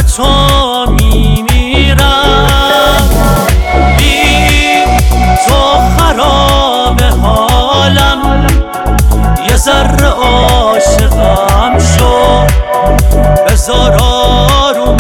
تو میمیرم، بی تو خراب حالم، یه ذره عاشقم شو، بذار آروم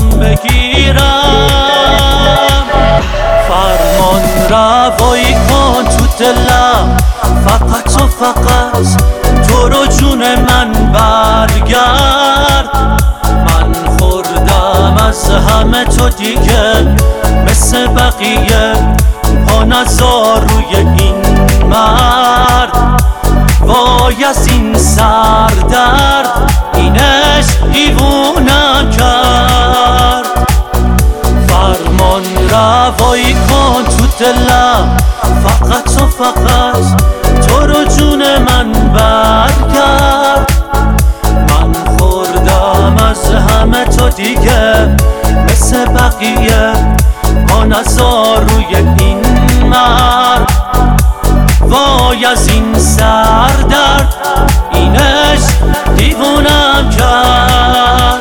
بگیرم. فرمان روایی کن تو دلم، فقط و فقط تو رو جون من برگرد. من خوردم از همه تو دیگه، مثل بقیه پا نذار روی این مرد. وای از این سردرد، اینش دیوونم کرد. فرمان روایی کن تو دلم، فقط و فقط تو رو جون من برگرد. من خوردم از همه تو دیگه، مثل بقیه پا نذار روی این مرد. وای از این سردرد، اینش دیوونم کرد.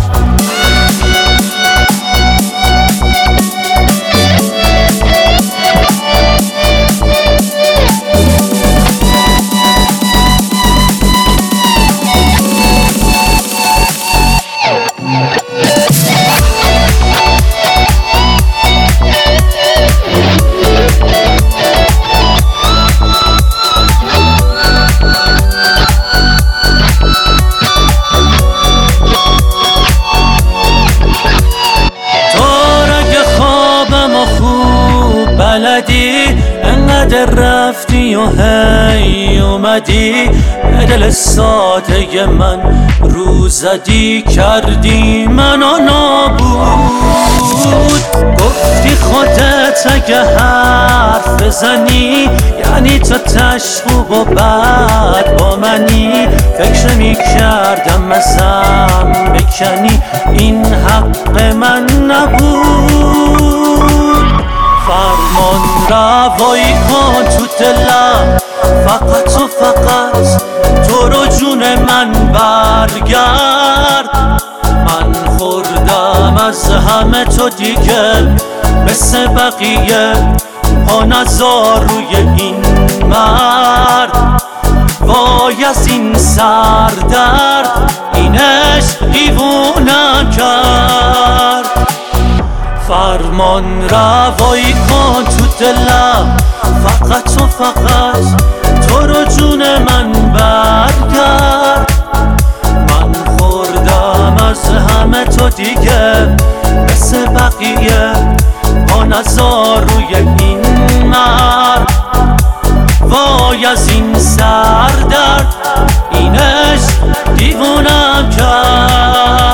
بلدی انقدر رفتی و هی اومدی، به دل ساده من رو زدی، کردی منو نابود. گفتی خودت اگه حرف بزنی، یعنی تو تشخوب و بعد با منی. فکر میکردم ازم بکنی، این حق من نبود. فرمان روایی کن تو دلم، فقط و فقط تو رو جون من برگرد. من خوردم از همه تو دیگه، مثل بقیه پا نذار روی این مرد. وای از این سردرد، اینش دیوونم کرد. فرمان روایی کن تو دلم، فقط و فقط تو رو جون من برگرد. من خوردم از همه تو دیگه، مثل بقیه پا نذار روی این مرد. وای از این سردرد، اینش دیوونم کرد.